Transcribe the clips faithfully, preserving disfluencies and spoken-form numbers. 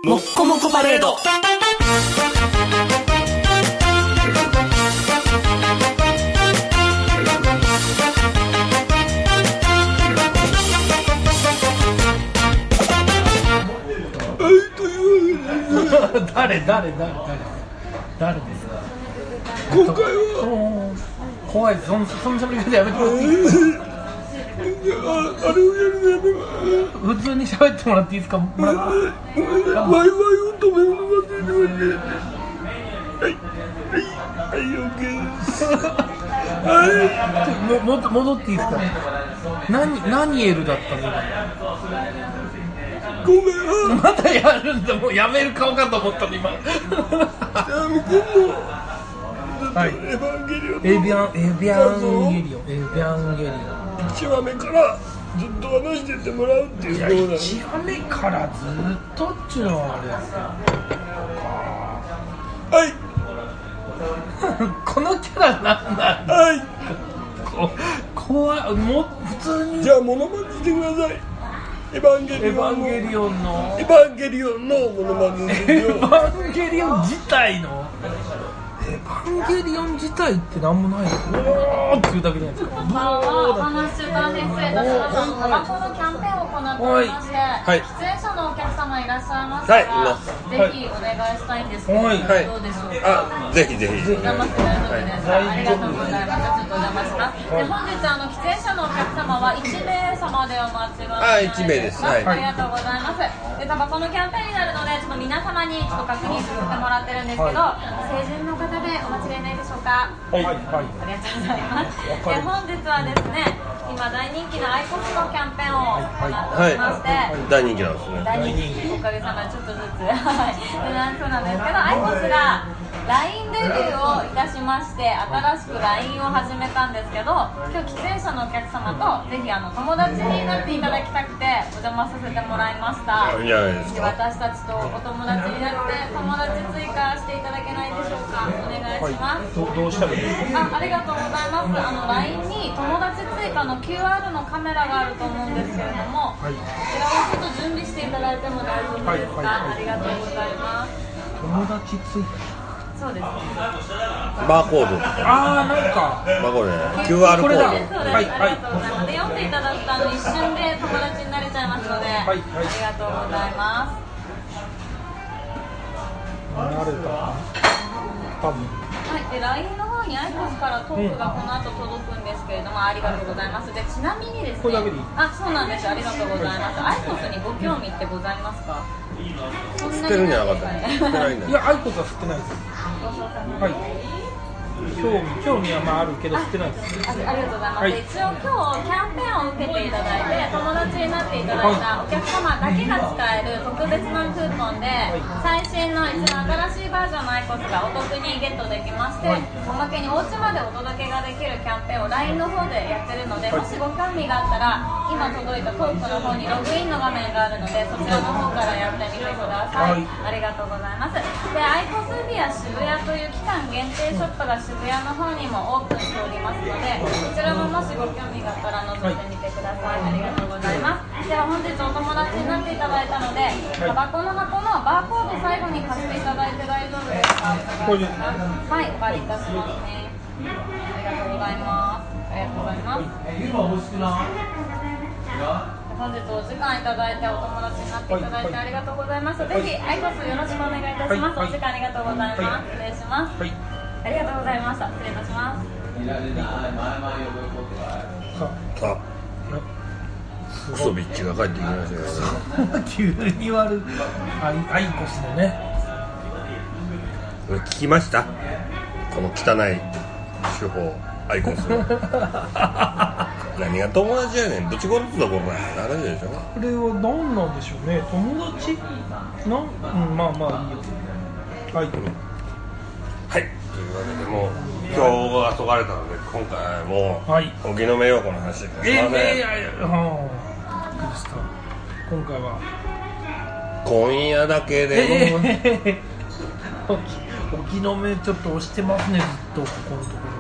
もっこもこパレード。 誰誰誰誰誰ですか。 今回は怖いです。そのその喋り方やめてもらっていいですか。 あ, あれをやるのやめろ。 普通に喋ってもらっていいですか。もらってワイワイを止めるのが出てくる。はいはいはい、オッケーです。 はいもも戻っていいですか。何何エルだったの。 ごめん。 またやるんだ。もうやめる顔かと思ったの今。はい、 エヴァンゲリオンエビャンエビャンゲリオンエビャンゲリオンいちわめからずっと話してってもらうっていう。 いやいちわめからずっとっちゅうのはあれはいこのキャラなんだ。 はいこ怖い。も普通にじゃあモノマネしてください。エヴァンゲリエヴオンのァンゲリオンのエヴァンゲリオンのモノマネエヴァンゲリオン自体のエヴァンゲリオン自体ってなんもないの。おーっていうだけじゃないですか。 こんばんは。お話中大変失礼いたしました。タバコのキャンペーンを行っておりまして、 はい、 出演者のお客様いらっしゃいましたら、 はい、 ぜひお願いしたいんですけど、 はいどうでしょうか。 あ、ぜひぜひ。 お邪魔して大丈夫ですか。ありがとうございます。ちょっとお邪魔します。で、本日あの出演者のお客様はいちめいさまでお待ちがあ、いちめいです。はい。 ありがとうございます。で、タバコのキャンペーンになるので、ちょっと皆様にちょっと確認させてもらってるんですけど、成人の方でお間違いないでしょうか。 はいはい。 ありがとうございます。で、本日はですね、今大人気のアイコスのキャンペーンを行っておりまして、 はい、大人気なんですね。 大人気、おかげさまでちょっとずつはいそうなんですけど、アイコスが ライン デビューをいたしまして、新しく ライン を始めたんですけど、今日喫煙者のお客様とぜひあの友達になっていただきたくてお邪魔させてもらいました。 いいじゃないですか。 私たちとお友達になって友達追加していただけないでしょうか。お願いします。 はい、ど, どうしたらいいですか。 あ, ありがとうございます。あの ライン に友達追加の キューアール のカメラがあると思うんですけれども、はい、こちらをちょっと準備していただいても大丈夫ですか。はいはいはい、ありがとうございます。 友達追加。 そうですね。 バーコード。 ああ、なんか。 バーコードね。キューアール コード。 そうです。はい、ありがとうございます。で、読んでいただくとあの一瞬で友達になれちゃいますので、はいはい、ありがとうございます。 なれた。多分。 はい、で ライン の方にアイコスからトークがこの後届くんですけれども、ありがとうございます。で、ちなみにですね、 これだけでいい？ あ、そうなんです。ありがとうございます。アイコスにご興味ってございますか？ 吸ってるんじゃなかった。吸ってないんだ。 いや、アイコスは吸ってないです。はい。興味、興味はまああるけど吸ってないです。 あ, ありがとうございます。はい、一応今日キャンペーンを受けていただいて、友達になっていただいたお客様だけが使える特別なクーポンで、最新の一番新しいバージョンのアイコスがお得にゲットできまして、おまけにお家までお届けができるキャンペーンを ライン の方でやってるので、もしご興味があったら今届いたトークの方にログインの画面があるので、そちらの方からやってみてください。ありがとうございます。で、アイコスビア渋谷という期間限定ショップが渋谷の方にもオープンしておりますので、こちらももしご興味があったら覗いてみてください。ありがとうございます。では本日お友達になっていただいたので、タバコの箱のバーコード最後に貸していただいて大丈夫ですか？ これですね。 はい、お借りいたしますね。ありがとうございます。ありがとうございます。本日お時間いただいてお友達になっていただいてありがとうございます。ぜひアイコスよろしくお願いいたします。お時間ありがとうございます。失礼します。はい、ありがとうございました。失礼いたします。 さあ、クソビッチが帰ってきましたよ。 急に悪いアイ、アイコスのね。 聞きました？この汚い手法、アイコスの。何が友達やねん、ぶち殺すぞこれ。あれでしょ。 これは何なんでしょうね。友達なん、うん、まあまあいいよ。はい。 はい。というわけでもう今日がそがれたので、今回も荻野目洋子の話です。 えー、えー、いやいや、はあ、びっくりした。今回は今夜だけでも、 えー、荻野目ちょっと押してますね、ずっとここのところ。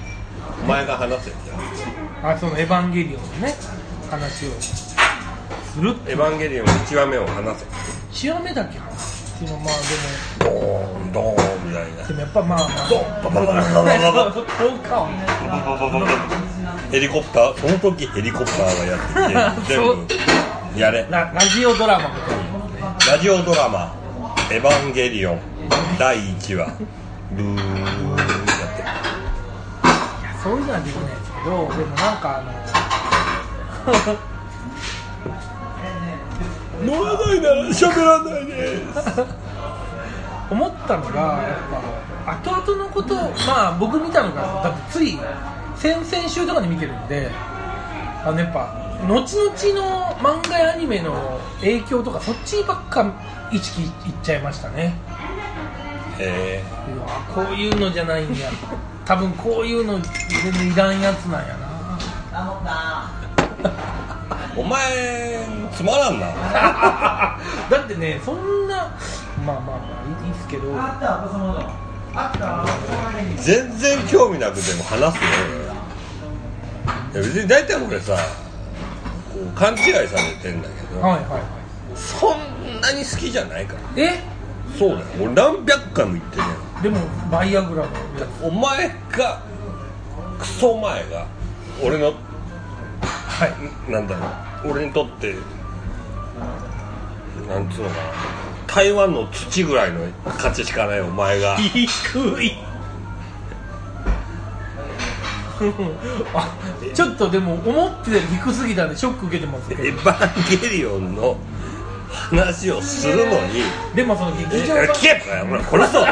お前が話せって。 あ、そのエヴァンゲリオンのね話をすするってエヴァンゲリオンのいちわめを話せ。 いちわめだけ話すっていうのはまあドーンドーンみたいなでもでもやっぱまあまあドーンババババババババ効果音ねヘリコプター、その時ヘリコプターがやってきて全部やれ。 ララジオドラマみたいなラジオドラマ「エヴァンゲリオン」だいいちわブーやっていやそういうのはできないですけど、でもなんかあの乗らないなら喋らないです思ったのがやっぱ後々のことをまあ僕見たのがだってつい先々週とかで見てるんで、あのやっぱ後々の漫画やアニメの影響とかそっちばっか意識いっちゃいましたね。 へうわこういうのじゃないんや多分こういうの全然いらんやつなんやなお前つまらんなだってねそんなまあまあまあいいですけど全然興味なくても話すよ。いや別に大体俺さこう勘違いされてんだけど、 はいはいはいそんなに好きじゃないから。 えそうだよ、俺何百回も言ってねでもバイアグラのやつお前がクソ前が俺のはいなんだろう、俺にとってなんつうのかな、台湾の土ぐらいの価値しかないお前が低いあちょっとでも思ってたより低すぎたんでショック受けてますけどエヴァンゲリオンの話をするのにでもその劇場え聞けほら殺そう俺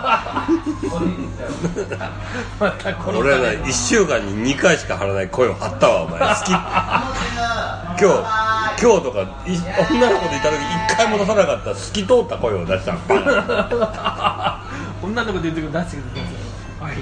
またこの俺はねいっしゅうかんににかいしか張らない声を張ったわお前好き今日今日とかい女の子でいた時いっかいも出さなかった透き通った声を出したのバカ女の子で言うとき出してくださいはい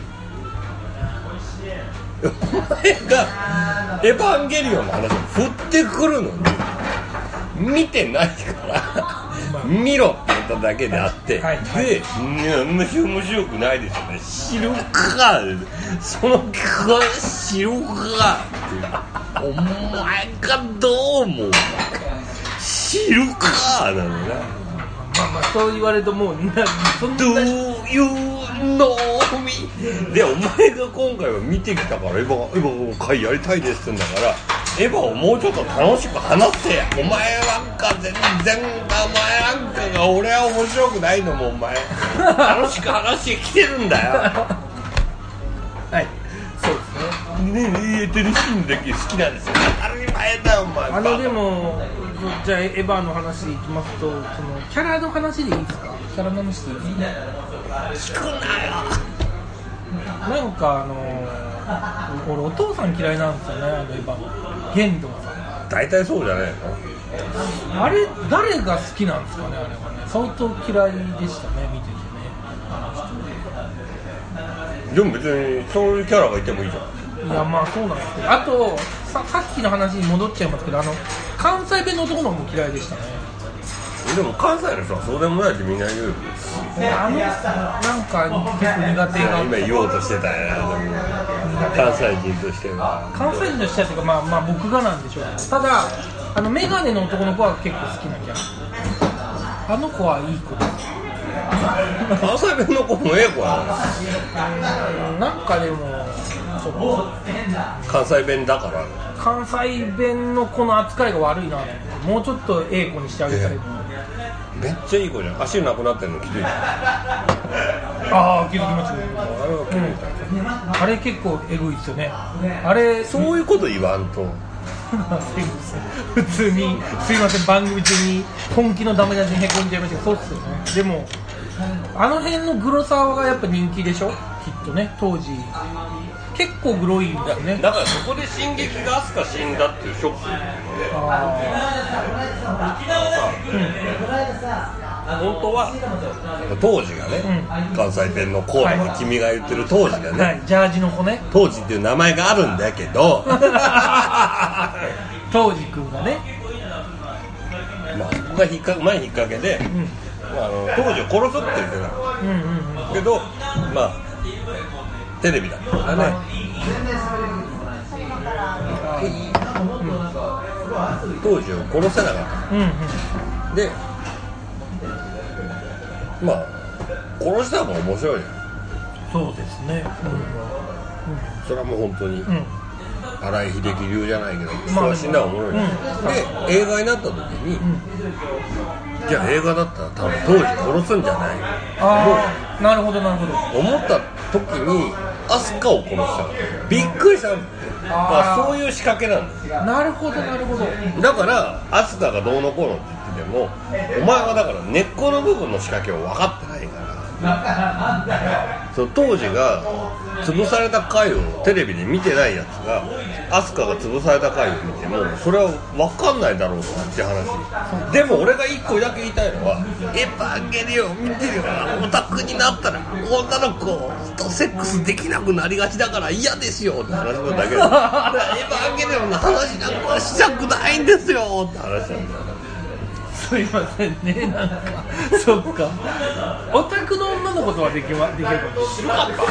お前がエヴァンゲリオンの話を振ってくるのに見てないから見ろって言っただけであって、 はいはい、 で、面白面白くないですよね知るかその声知るかってお前がどう思う知るかなのなまあまあそう言われるともうなそんな Do you know me でお前が今回は見てきたからエヴァエヴァの回やりたいですって言うんだからエヴァをもうちょっと楽しく話せやお前なんか全然お前なんかが俺は面白くないのもお前楽しく話してきてるんだよはいそうですねねえテレシーンだけ好きなんですよ当たり前だよお前あのでもじゃあエヴァの話でいきますとそのキャラの話でいいですかキャラの話でいいですか聞くなよなんかあのー、俺お父さん嫌いなんですよねあのエヴァのゲンドがさ大体そうじゃないのあれ誰が好きなんですかねあれはね相当嫌いでしたね見ててねでも別にそういうキャラがいてもいいじゃんいやまあそうなんですけどあと さ, さっきの話に戻っちゃいますけどあの関西弁の男の子も嫌いでしたねでも関西の人はそうでもないってみんな言うよあのなんか結構苦手が今言おうとしてたよな関西人としては関西人としてはというかまあまあ僕がなんでしょうけどただあのメガネの男の子は結構好きなキャラあの子はいい子です関西弁の子もええ子やなんかでもその関西弁だから関西弁の子の扱いが悪いなと思ってもうちょっとええ子にしてあげたいと思うめっちゃいい子じゃん足なくなってんの気づいたああ気づきましたねあれは気づいた、 うん、あれ結構エグいっすよねあれそういうこと言わんと普通にすいません番組中に本気のダメ出しにへこんじゃいましたけどそうっすよねでもあの辺のグロさがやっぱ人気でしょきっとね当時結構グロいんだよねだからそこで進撃がアスカ死んだっていうショックあ本当は当時がね、うん、関西弁のコードの君が言ってる当時がね、 はい、ジャージの子ね当時っていう名前があるんだけど当時くんがねまあそこが引っか前引っ掛けで、うんまあ、あの当時を殺すって言ってた、うんうんうん、けどまあテレビだったからね、はい、 当時を殺せなかった、 うんうん、 でまあ殺した方が面白いじゃん。 そうですね、うんうん、 それはもう本当に、 うん荒井秀樹流じゃないけど、人まあは死んだらおもろい、うん、で映画になった時に、うん、じゃあ映画だったら多分当時殺すんじゃないああなるほどなるほど思った時に飛鳥を殺したのびっくりしたんだって、まあ、そういう仕掛けなんですよ。 なるほどなるほど。 だから飛鳥がどうのこうのって言っててもお前はだから根っこの部分の仕掛けを分かってないからその当時が潰された回をテレビで見てないやつが飛鳥が潰された回を見てもそれは分かんないだろうって話。でも俺が一個だけ言いたいのはエヴァンゲリオン見てるよオタクになったら女の子とセックスできなくなりがちだから嫌ですよって話なんだけどエヴァンゲリオンの話なんかしたくないんですよって話なんだよ。 すいませんね、なんかそっかオタクの女の子とはできまできるかもしれないまあ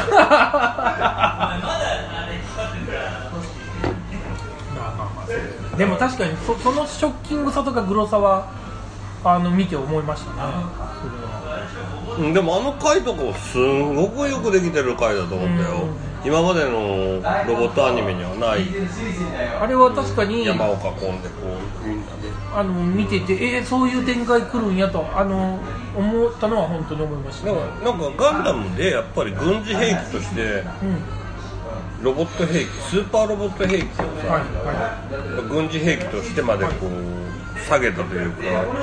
まあまあでも確かに そ, そのショッキングさとかグロさはあの見て思いましたね。それはでもあの回とかすごくよくできてる回だと思ったよ、うん、今までのロボットアニメにはないあれは確かに山を囲んでこうみんなであの見ててえー、そういう展開来るんやとあの思ったのは本当に思いました、ね、 なんかガンダムでやっぱり軍事兵器として、うんロボット兵器スーパーロボット兵器をさ、はいはい、軍事兵器としてまでこう下げたというか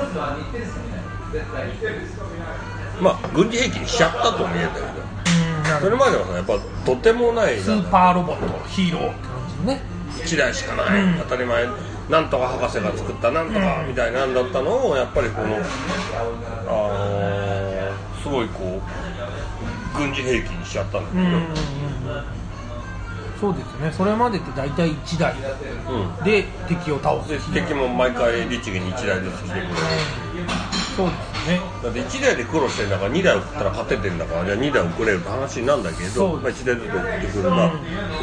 まあ軍事兵器にしちゃったとも言えたけど、うん、それまではさやっぱとてもないスーパーロボットヒーローって感じねいちだいしかない、うん、当たり前なんとか博士が作ったなんとかみたいなんだったのをやっぱりこの、あのー、すごいこう軍事兵器にしちゃったんだけど、うんうんうんそうですね、それまでって大体いちだいで敵を倒す、 うん、で敵も毎回律儀にいちだいずつしてくる、うん、 そうですねだっていちだいで苦労してるんだからにだい送ったら勝ててるんだからじゃあにだい送れるって話なんだけど、まあ、いちだいずつ送ってくるな、うん、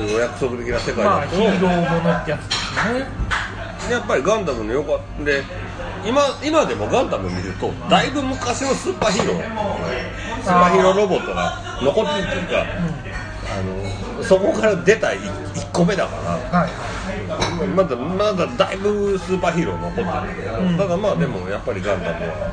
お約束的な世界だと、 まあ、ヒーローものってやつですね。 やっぱりガンダムのよかったで 今, 今でもガンダム見るとだいぶ昔のスーパーヒーロースーパーヒーローロボットが残ってるっていうか、うんあのそこから出たいっこめだから、はい、まだまだだいぶスーパーヒーロー残ってるんだけど、うん、ただまあでもやっぱりガンダムは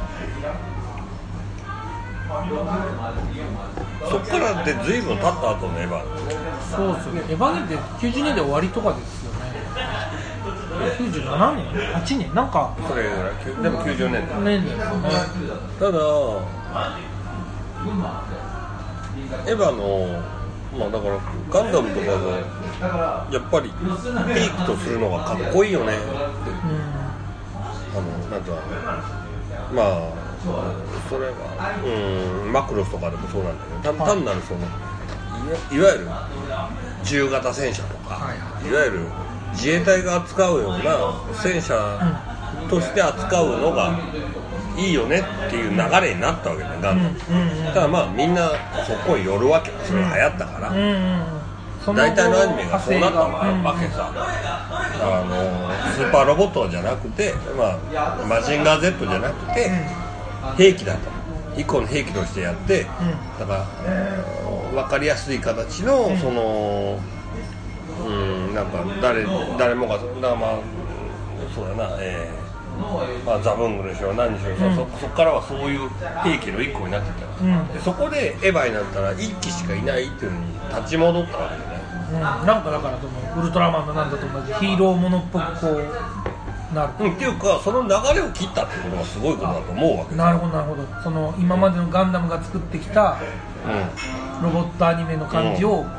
そっからで随分経った後のエヴァそうですよねエヴァンゲリオンってきゅうじゅうねんだい終わりとかですよねきゅうじゅうななねんはちねんなんかそれぐらいでもきゅうじゅうねんだい年ですよねただエヴァのまあだからガンダムとかがやっぱり兵器とするのがかっこいいよねって、うん、あのなんかまあそれは、うん、マクロスとかでもそうなんだけど 単, 単なるそのい わ, いわゆる銃型戦車とか、はいはい、いわゆる自衛隊が扱うような戦車として扱うのがいいよねっていう流れになったわけだよガンダム、うんうんうん、ただまあみんなそこに寄るわけそれが流行ったから、うんうん、大体のアニメがそうなったわけさ、うん、あのスーパーロボットじゃなくて、まあ、マジンガー Z じゃなくて、うん、兵器だと一個の兵器としてやって、うん、だから分かりやすい形の、うん、そのうんなんか 誰, 誰もがだからまあそうだなえーまあ、ザブングルでしょ何でしょう、うん、そ, そこからはそういう兵器の一個になってた、うん、でそこでエヴァになったら一機しかいないっていうのに立ち戻ったわけね、 うん、なんかだからそのウルトラマンのなんだと同じヒーローものっぽくこうなる、 うん、っていうかその流れを切ったってことがすごいことだと思うわけなるほどなるほどその今までのガンダムが作ってきたロボットアニメの感じを、うん、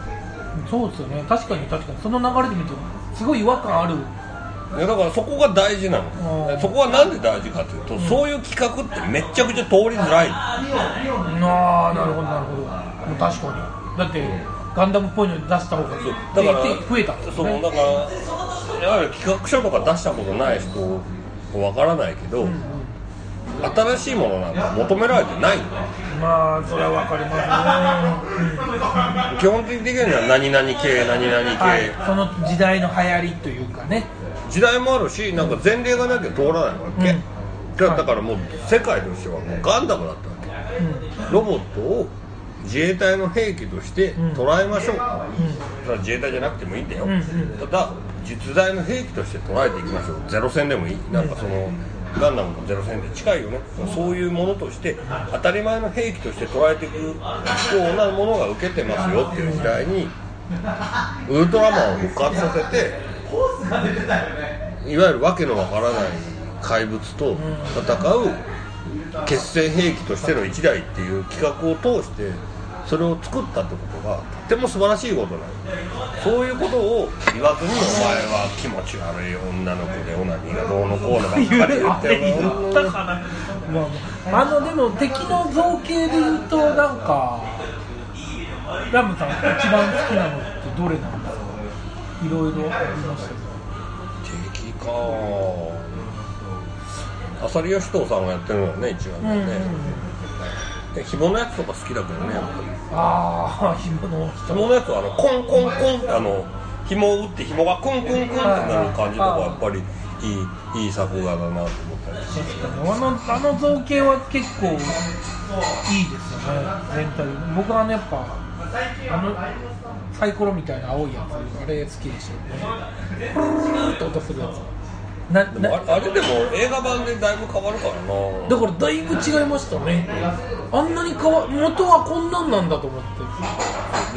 そうですよね確かに確かにその流れで見るとすごい違和感あるいやだからそこが大事なのそこはなんで大事かというと、うん、そういう企画ってめちゃくちゃ通りづらいああなるほどなるほどもう確かにだって、うん、ガンダムっぽいのに出した方がいいだから増えたんですねそうだからやはり企画書とか出したことない人わからないけど、うんうん、新しいものなんか求められてないんだまあそれはわかりますね、うん、 基本的には何々系何々系、 はい、その時代の流行りというかね時代もあるし、なんか前例がなきゃ通らないわけ、うん、だ, だからもう世界としてはもうガンダムだったわけ、うん、ロボットを自衛隊の兵器として捉えましょう、うん、それは自衛隊じゃなくてもいいんだよ、うんうん、ただ実在の兵器として捉えていきましょう。ゼロ戦でもいい、なんかそのガンダムとゼロ戦で近いよね、そういうものとして当たり前の兵器として捉えていくようなものが受けてますよっていう時代にウルトラマンを復活させて、いわゆるわけのわからない怪物と戦う決戦兵器としての一台っていう企画を通してそれを作ったってことがとても素晴らしいことなの。そういうことを言わずに、お前は気持ち悪い女の子でオナニーがどうのこうのばっかり言ってる言ったかな、まあ、あのでも敵の造形で言うとなんかラムさん一番好きなのってどれなんだろう。いろいろありましたけど。 敵か浅利義藤さんがやってるのはね一番ね、うんうんうん、紐のやつとか好きだけどね、やっぱり。 ああ、紐の紐のやつはあのコンコンコンってあの紐を打って紐がクンクンクンってなる感じとかやっぱりいいいい作画だなと思ったりして。 あのあの造形は結構いいですよね、全体。僕はあのやっぱあのサイコロみたいな青いやつあれ好きでしたよね。プルーって音するやつ。 なでも あ, あれでも映画版でだいぶ変わるからな。 だからだいぶ違いましたね。あんなに変わ元はこんなんなんだと思って。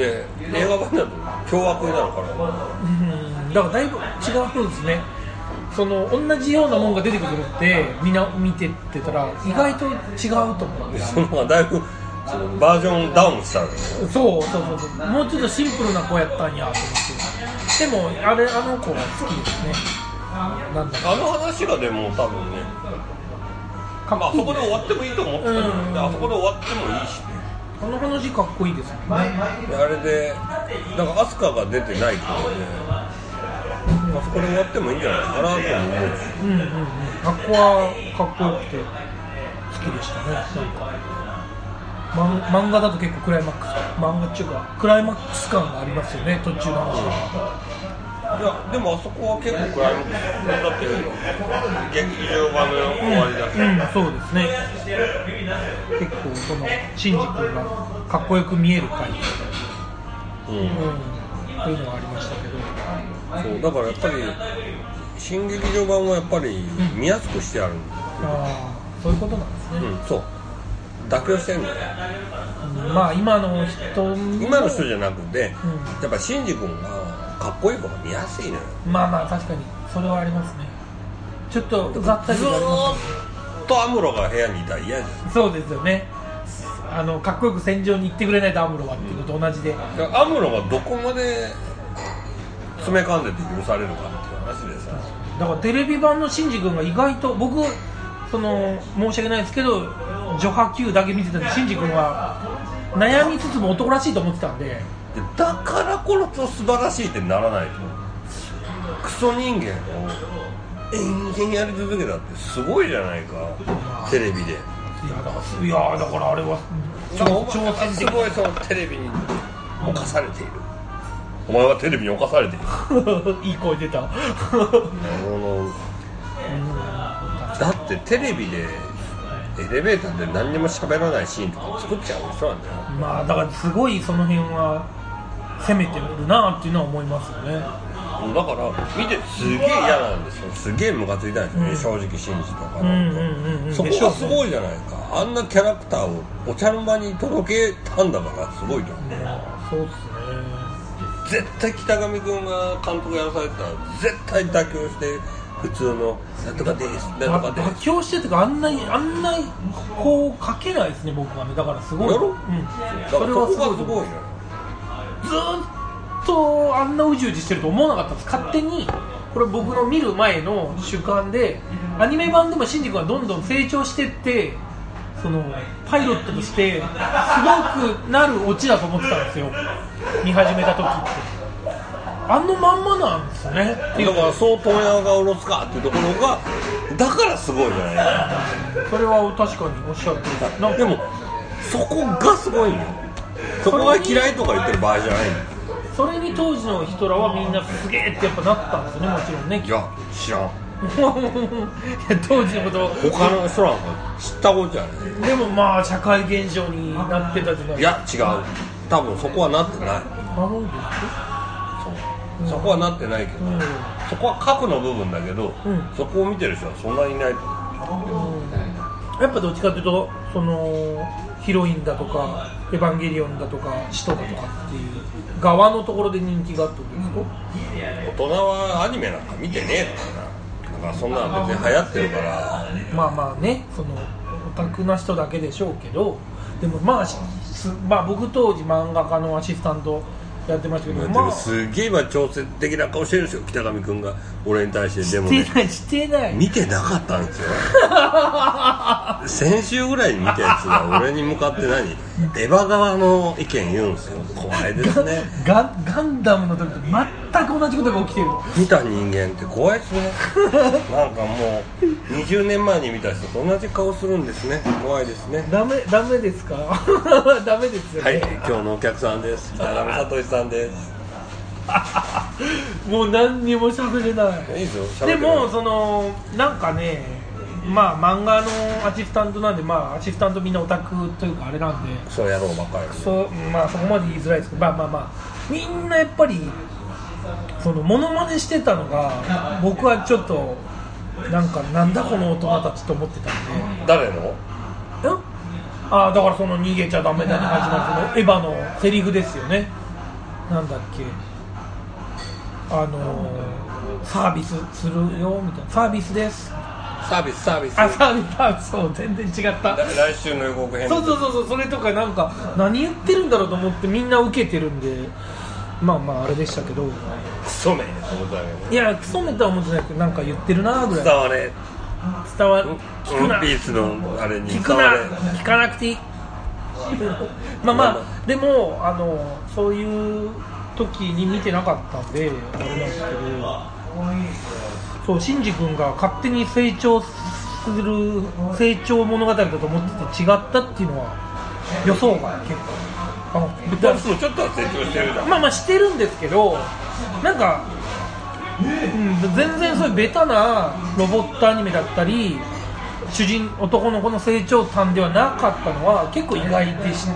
で映画版だと凶悪になるから、 うん、だからだいぶ違うんですね。その同じようなもんが出てくるってみんな見てってたら意外と違うと思う。 そのだいぶそのバージョンダウンしたんですよ。 そうそうそうそう。もうちょっとシンプルな子やったんやと思って。でもあれあの子が好きですね。なんだあの話がでも多分ね、まあ、あそこで終わってもいいと思ってたけど、うん、あそこで終わってもいいしね。 あの話かっこいいですよね。 あれでなんかアスカが出てないからね、あそこで終わってもいいんじゃないかなと思うし、 うんうんうん、あっこはかっこよくて好きでしたね。なんか漫画だと結構クライマックス漫画っていうかクライマックス感がありますよね、途中の話が。 いやでもあそこは結構クライマックスだって劇場版の終わりだし、 うんうん、そうですね。結構そのシンジ君がかっこよく見える回、うんうん、というのがありましたけど、 そうだからやっぱり新劇場版はやっぱり見やすくしてあるんだよ、 うん、ああそういうことなんですね、 うん、そう妥協してるんだよ、 うん、まあ今の人今の人じゃなくて、うん、やっぱシンジ君がかっこいい方が見やすいのよ。 まあまあ確かにそれはありますね。ちょっとざったりとかありますね。 ずっとアムロが部屋にいたら嫌じゃん。 そうですよね。あのかっこよく戦場に行ってくれないとアムロはっていうことと同じで、うん、 アムロがどこまで詰め込んでて許されるかっていう話でさ、 だからテレビ版のシンジ君が意外と僕その申し訳ないですけどジョハ Q だけ見てたんでシンジ君は悩みつつも男らしいと思ってたんで、 だからこそ素晴らしいってならないと。クソ人間を延々やり続けたってすごいじゃないか、テレビで。いやだからいやだからあれは挑戦的。すごいそのテレビに侵されている。お前はテレビに侵されている。 いい声出た。 あのだってテレビでエレベーターで何にも喋らないシーンとか作っちゃう人なんだよ。 まあだからすごいその辺は攻めてるなっていうのは思いますよね。 だから見てすげえ嫌なんですよ。すげえムカついたんですよね、うん、正直信じとかなんと、うんうんうん、そこはすごいじゃないか。あんなキャラクターをお茶の間に届けたんだからすごいと思う、うん、 そうですね。 絶対北上君が監督やらされたら絶対妥協して普通のなんとかですなんとかです妥協してってかあんなにあんなにこう書けないですね僕はね。だからすごいやろ、うん、 それはすごいすごいね。 ずっとあんなうじうじしてると思わなかったです。勝手にこれ僕の見る前の主観でアニメ版でもシンジ君はどんどん成長してってそのパイロットとしてすごくなるオチだと思ってたんですよ見始めた時って。あのまんまなんですね。 だからそう問屋が下ろすかっていうところがだからすごいじゃないか。 それは確かにおっしゃるとおり。 でもそこがすごいんよ。そこが嫌いとか言ってる場合じゃないんだよ。 それに当時の人らはみんなすげえってやっぱなったんですよね、もちろんね。 いや知らん。 やっぱなったんですよね、もちろんね。やっぱすげえってやっぱなったんですよね、もちろんね。 いや知らん。 いや当時のこと他の人なんか知ったことやね。 でもまあ社会現象になってたじゃないいや違う、多分そこはなってない。 あ本当そう、そこはなってないけど、 うんそこは核の部分だけど、 うんそこを見てる人はそんなにいないと思う。 やっぱどっちかというとそのヒロインだとかエヴァンゲリオンだとか使徒だとかっていう側のところで人気があったんですか？ 大人はアニメなんか見てねえのかな。だからそんなの別に流行ってるからまあまあね、そのオタクな人だけでしょうけど、でもまあ、すまあ、僕当時漫画家のアシスタントやってましたけど、 でまあもすげえ今挑戦的な顔してるんですよ、北上君が俺に対して。でもね、 してないしてない見てなかったんですよ先週ぐらいに見たやつが俺に向かって何エヴァ側の意見言うんですよ。怖いですね。 ガ, ガンダムの時と全く同じことが起きてる。 見た人間って怖いですねなんかもうにじゅうねんまえに見た人と同じ顔するんですね。怖いですね。 ダメダメですかダメですよね。 はい、今日のお客さんです。北上聡さんですもう何にも喋れない。 いいですよ。 でもそのなんかね、まあ漫画のアシスタントなんで、まあアシスタントみんなオタクというかあれなんで、 そうやろうばっかり、ね、 そうまあそこまで言いづらいですけど、まあまあまあみんなやっぱりそのモノマネしてたのが僕はちょっとなんかなんだこの大人たちと思ってたんで。 誰の？ んあだからその逃げちゃダメだに始まるそのエヴァのセリフですよね。なんだっけ、あのー、サービスするよみたいな、サービスですサービスサービスあサービスサービスそう全然違った。 来週の予告編。 そうそうそうそう、それとかなんか何言ってるんだろうと思ってみんな受けてるんで、まあまああれでしたけど、 クソめと思ったけど、 いやクソめとは思ってないけどなんか言ってるなぐらい。 伝われ伝わる聞くな、 ワンピースのあれに聞くな伝われ聞かなくていいまあまあでもあのそういう時に見てなかったんであれなんですけど、そうシンジ君が勝手に成長する成長物語だと思ってて違ったっていうのは予想が結構あのだそうちょっとは成長してるじゃん。 まあまあしてるんですけど、なんか、うん、全然そういうベタなロボットアニメだったり主人男の子の成長譚ではなかったのは結構意外でした。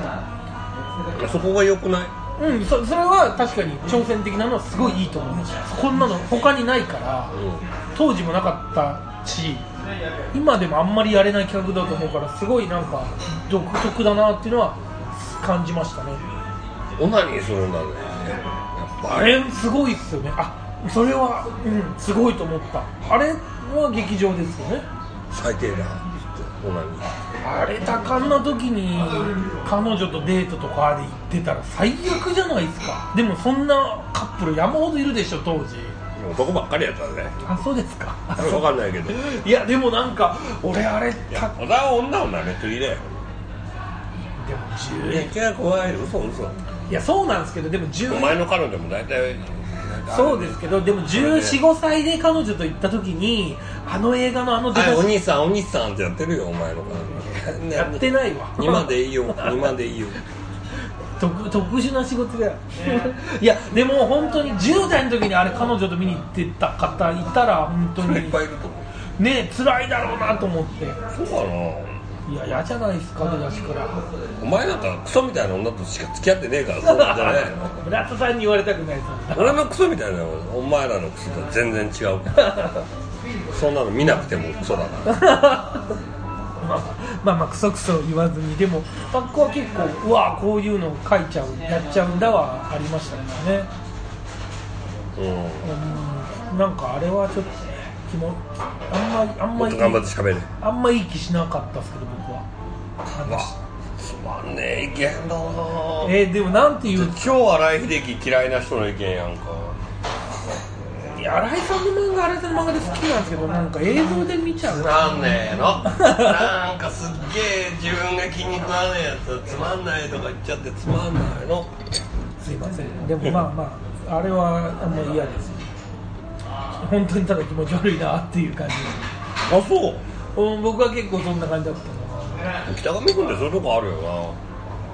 そこが良くない？ うん、そ, それは確かに挑戦的なのはすごいいいと思います。こんなの他にないから、うん、当時もなかったし今でもあんまりやれない企画だと思うからすごいなんか独特だなっていうのは感じましたね。 オナニーするんだねやっぱあれすごいっすよね。あそれは、うん、すごいと思った。あれは劇場ですよね。 最低だってオナニーあれ多感な時に彼女とデートとかで行ってたら最悪じゃないですか。でもそんなカップル山ほどいるでしょ当時。 男ばっかりやったね。 あそうですか。 分かんないけどいやでもなんか俺あれた小田は女をなめといれよ。 でもじゅういや気が怖い。嘘嘘。 いやそうなんですけど、でもじゅうお前の彼女も大体そうですけど、でもじゅうよん、ごさいで彼女と行った時にあの映画のあの出だしお兄さんお兄さんってやってるよお前の彼女やってないわ。 にまんでいいよにまんでいいよ特, 特殊な仕事だよいやでも本当にじゅう代の時にあれ彼女と見に行ってた方いたら本当にいっぱいいると思うね辛いだろうなと思って。 そうかな。 いや嫌じゃないですか出だしから。 お前なんかクソみたいな女としか付き合ってねえからそうなんじゃないの村田さんに言われたくないです。 俺のクソみたいなのお前らのクソとは全然違うからそんなの見なくてもクソだからまあまあまあクソクソ言わずに、でもパックは結構うわこういうの書いちゃうやっちゃうんだはありましたね。うん、うん、なんかあれはちょっと気もあんまりあんまり頑張って喋れ。 あんまいい気しなかったですけど僕は。 つまんねえ意見だな。 えー、でもなんていう超荒井秀樹嫌いな人の意見やんか。 いや新井さんの漫画新井さんの漫画で好きなんですけどなんか映像で見ちゃう。 つまんねえのなんかすっげえ自分が気に食わねえやつつまんないとか言っちゃってつまんないの。 すいません。でもまあまああれはあんまり嫌です。本当にただ気持ち悪いなっていう感じ。 あそう。 僕は結構そんな感じだったな。 北上君ってそういうとこあるよな。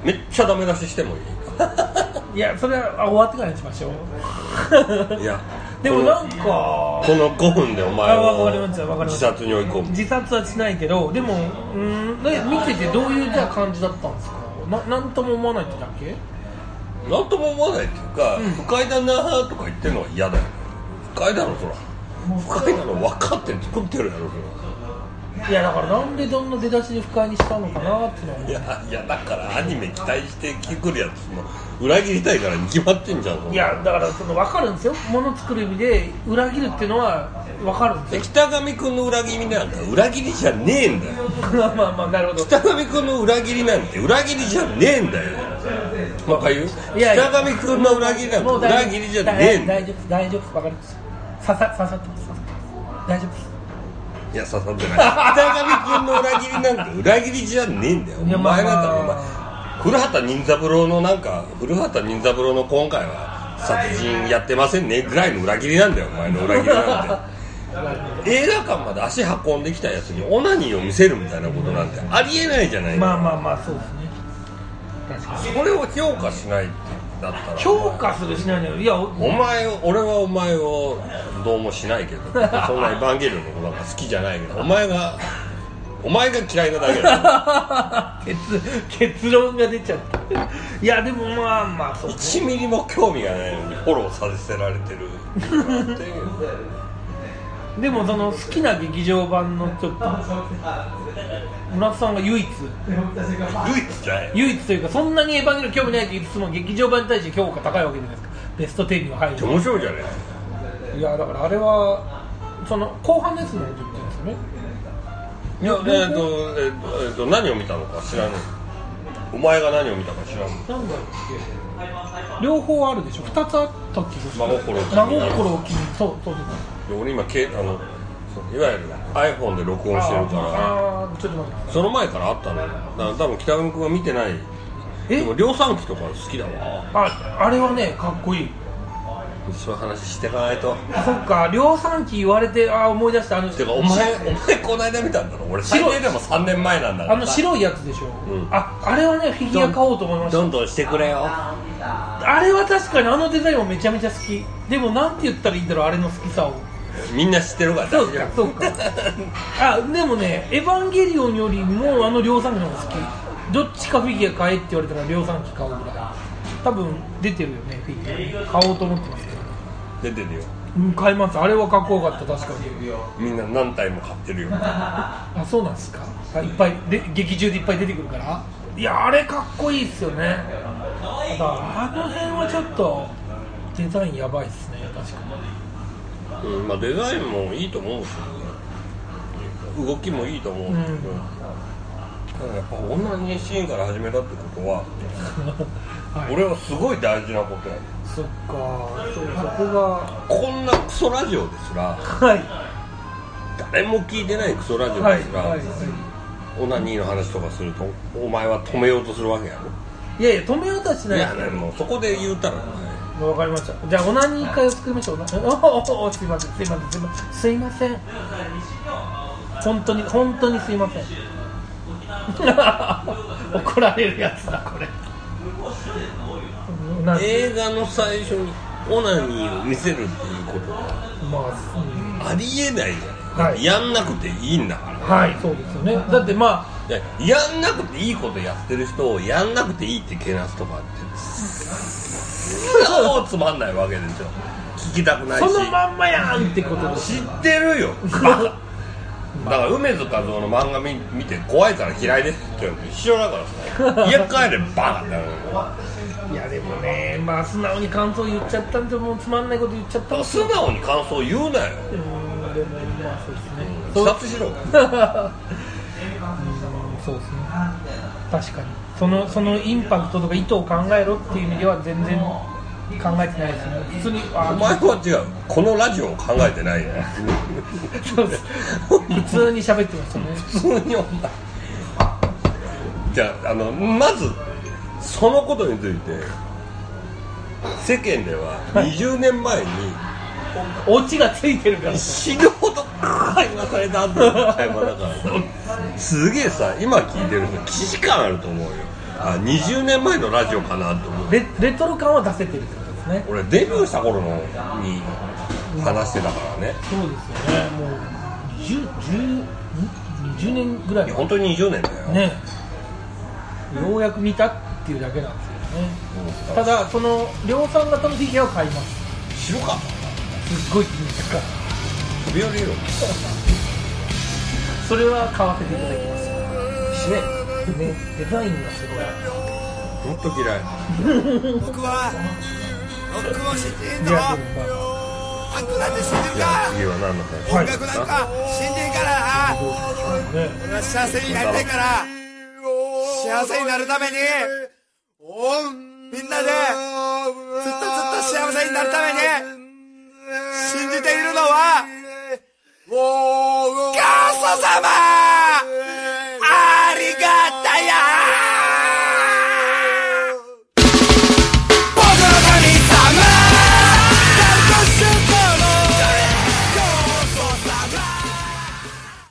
めっちゃダメ出ししてもいいいやそれは終わってからにしましょういやでもなんかこのごふんでお前を自殺に追い込む。 自殺はしないけどでもうんね見ててどういうじゃあ感じだったんですか。ななんとも思わないってだけ。 なんとも思わないっていうか、うん、不快だなーとか言ってるのは嫌だよ。不快だろそら。不快なの分かって作ってるやろそら。 いやだからなんでどんな出だしで不快にしたのかなっていうのは。 いやいやだからアニメ期待して来るやつの裏切りたいからに決まってんじゃん。 いやだからその分かるんですよ。物作る意味で裏切るっていうのは分かるんですよ。 北上くんの裏切りなんか裏切りじゃねえんだよまあまあなるほど。 北上くんの裏切りなんて裏切りじゃねえんだよ。もう一回言う。いやいや北上くんの裏切りなんて裏切りじゃねえんだよ。 大丈夫大丈夫分かります。刺さ刺さってます大丈夫です。 いや刺さってない北上君の裏切りなんて裏切りじゃねえんだよ。お前なんかお前古畑任三郎のなんか古畑任三郎の今回は殺人やってませんねぐらいの裏切りなんだよお前の裏切りなんて映画館まで足運んできたやつにオナニーを見せるみたいなことなんてありえないじゃないか。 まあまあまあそうですね。確かにそれを評価しないってだったら評価するしないのよ。いやお前俺はお前をどうもしないけどそんなエヴァンゲリオンのことなんか好きじゃないけどお前がお前が嫌いなだけだ結, 結論が出ちゃったいやでもまあまあそう、ね、いちミリも興味がないのにフォローさせられてるでもその好きな劇場版のちょっと村田さんが唯一唯一じゃない唯一というかそんなにエヴァンゲリオン興味ないと言いつつも劇場版に対して評価高いわけじゃないですか。ベストじゅうには入る。 面白いじゃねえ。いやだからあれはその後半のやつのこと言ってるんですよね。 いやえっとえっと、えっと、何を見たのか知らない。お前が何を見たか知らない。 なんだっけ両方あるでしょ。ふたつあったっけ。 真心を君真心を君そうそうそう。俺今けあのいわゆる iPhone で録音してるからああちょっと待ってその前からあったのよ。だから多分北上君が見てない。 えでも量産機とか好きだわ。 ああれはねかっこいい。 そういう話していかないと。 そっか量産機言われてあ思い出したあのてかお前お前この間見たんだろ。俺最低でもさんねんまえなんだからあの白いやつでしょ、うん、ああれはねフィギュア買おうと思いました。 どんどんしてくれよ。 あれは確かにあのデザインもめちゃめちゃ好き。でもなんて言ったらいいんだろうあれの好きさを。 みんな知ってるからそうかそうかあでもねエヴァンゲリオンよりもあの量産機の方が好き。どっちかフィギュア買えって言われたら量産機買うぐらい。多分出てるよねフィギュア買おうと思ってますけど。 出てるよ。 うん買います。あれはかっこよかった確かに。 みんな何体も買ってるよ。 あそうなんですか。いっぱいで劇中でいっぱい出てくるから。いやあれかっこいいっすよね。ただあの辺はちょっとデザインやばいっすね確かに。うんまあデザインもいいと思うし動きもいいと思うんだけど、うんただやっぱオナニーシーンから始めたってことは、はい、俺はすごい大事なことや。 そっか そ, そこがこんなクソラジオですら、 はい、 誰も聞いてないクソラジオですら、はいはいはい、オナニーの話とかするとお前は止めようとするわけやろ。 いやいや止めようとはしない。 いやでもそこで言うたら分かりました。じゃあオナニー会を作りましょう。おおすいませんすいませんすいませんすいません本当に本当にすいません怒られるやつだこれ。 映画の最初にオナニーを見せるっていうことは、まあうん、ありえないじゃん、はい、やんなくていいんだから。 はいそうですよね。だってまあや, やんなくていいことやってる人をやんなくていいってけなすとかってそうつまんないわけでしょ。聞きたくないしそのまんまやんってことで知ってるよバカだから梅津和夫の漫画 見, 見て怖いから嫌いですって言うのと一緒だからさ家帰れバカってなる。 いやでもねまあ素直に感想言っちゃったんでもうつまんないこと言っちゃったん素直に感想言うなよ。うんでもまあそうですね、 うん、自殺しろうんそうですね確かにそのそのインパクトとか意図を考えろっていう意味では全然考えてないですね。普通にあお前は違うこのラジオを考えてないねそうです普通に喋ってましたね普通にお前じゃあ、あのまずそのことについて世間ではにじゅうねんまえにオチがついてるから死ぬほど会話された後の会話だからすげえさ今聞いてる人既視感あると思うよ。 あにじゅうねんまえのラジオかなと思う。 レ, レトロ感は出せてるってことですね。 俺デビューした頃のに話してたからね。 そうですよね。もうじゅう、じゅう、にじゅうねんぐらい。 いや本当ににじゅうねんだよね。ようやく見たっていうだけなんですけどね、うん、ただその量産型のフィギュアを買います。 白かったすっごい気に入ったから飛び降りるよそれは買わせていただきますね。ね、デザインがすごい本当嫌い僕は僕を知っているのあんたなんて知ってるか。 次は何の話？ 音楽なんか信じんからな。俺は幸せになりたいから幸せになるためにみんなでずっとずっと幸せになるために信じているのは教祖様。